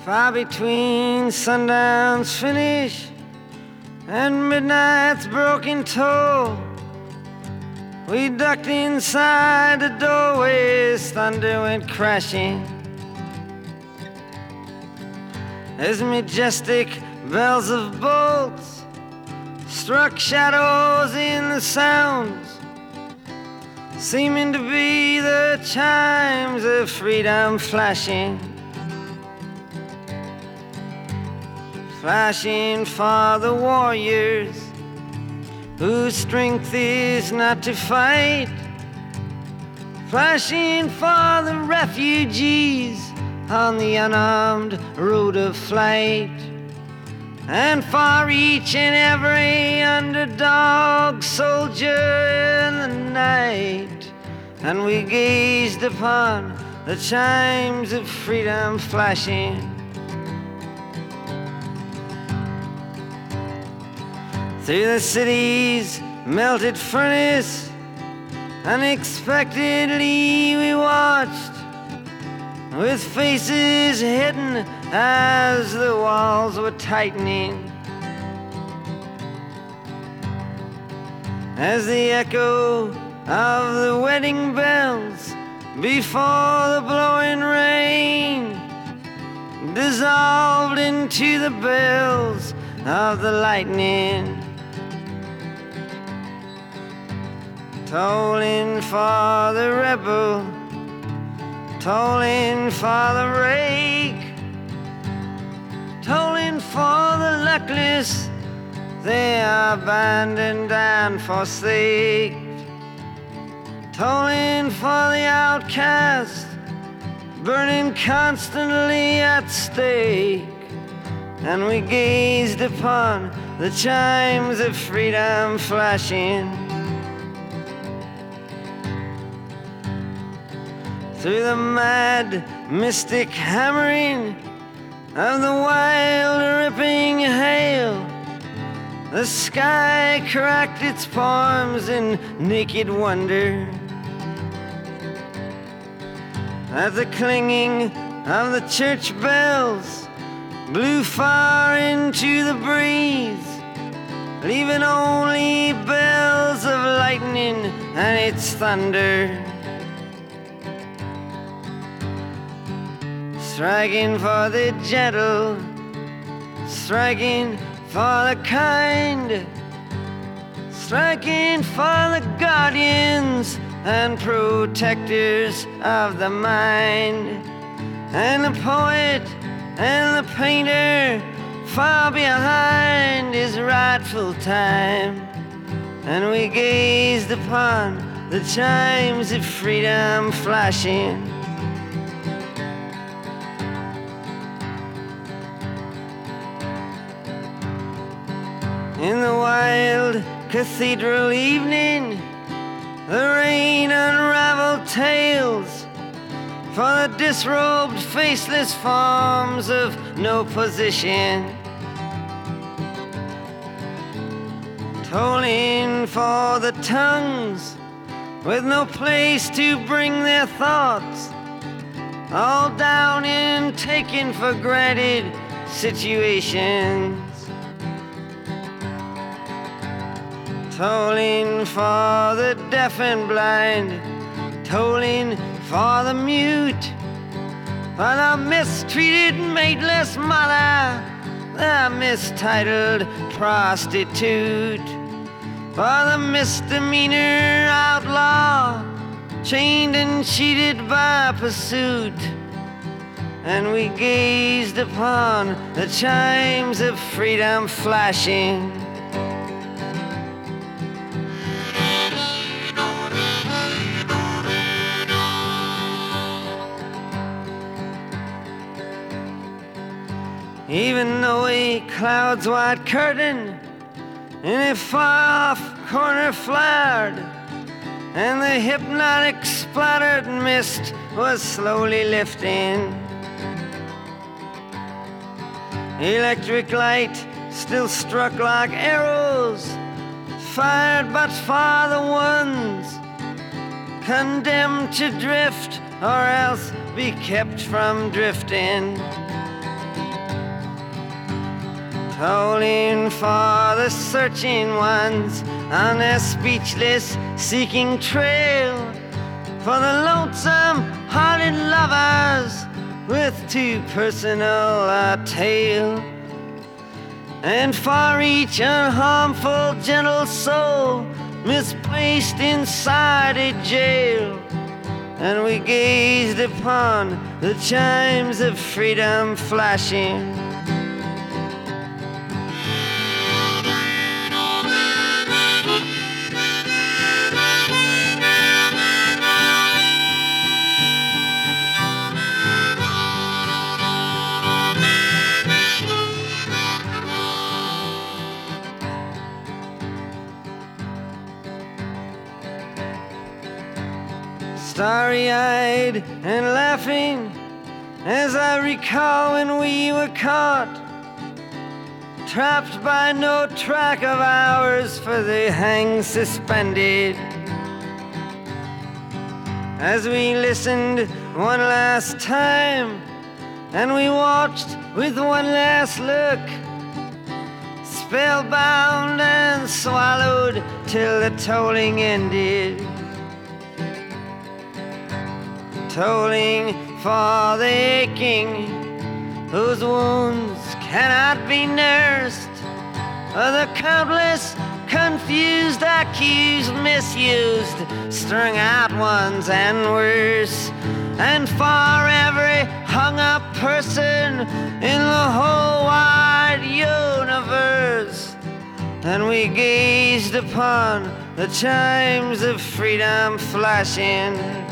Far between sundown's finish and midnight's broken toll, we ducked inside the doorways, thunder went crashing. As majestic bells of bolts struck shadows in the sounds, seeming to be the chimes of freedom flashing. Flashing for the warriors whose strength is not to fight, flashing for the refugees on the unarmed road of flight, and for each and every underdog soldier in the night. And we gazed upon the chimes of freedom flashing. Through the city's melted furnace, unexpectedly we watched, with faces hidden as the walls were tightening. As the echo of the wedding bells before the blowing rain dissolved into the bells of the lightning, tolling for the rebel, tolling for the rake, tolling for the luckless, they are abandoned and forsaken, tolling for the outcast, burning constantly at stake. And we gazed upon the chimes of freedom flashing. Through the mad, mystic hammering of the wild, ripping hail, the sky cracked its palms in naked wonder. As the clanging of the church bells blew far into the breeze, leaving only bells of lightning and its thunder. Striking for the gentle, striking for the kind, striking for the guardians and protectors of the mind, and the poet and the painter far behind his rightful time. And we gazed upon the chimes of freedom flashing. In the wild cathedral evening, the rain unraveled tales for the disrobed, faceless forms of no position, tolling for the tongues with no place to bring their thoughts, all down in taken for granted situations. Tolling for the deaf and blind, tolling for the mute, for the mistreated mateless mother, the mistitled prostitute, for the misdemeanor outlaw, chained and cheated by pursuit. And we gazed upon the chimes of freedom flashing. Even though a cloud's white curtain in a far-off corner flared, and the hypnotic splattered mist was slowly lifting, electric light still struck like arrows, fired but for the ones condemned to drift or else be kept from drifting. tolling for the searching ones on their speechless seeking trail, for the lonesome-hearted lovers with too personal a tale, and for each unharmful gentle soul misplaced inside a jail. And we gazed upon the chimes of freedom flashing. Starry-eyed and laughing as I recall when we were caught, trapped by no track of ours, for they hang suspended. As we listened one last time and we watched with one last look, spellbound and swallowed till the tolling ended. Tolling for the aching whose wounds cannot be nursed, or the countless confused, accused, misused, strung out ones and worse, and for every hung-up person in the whole wide universe. And we gazed upon the chimes of freedom flashing.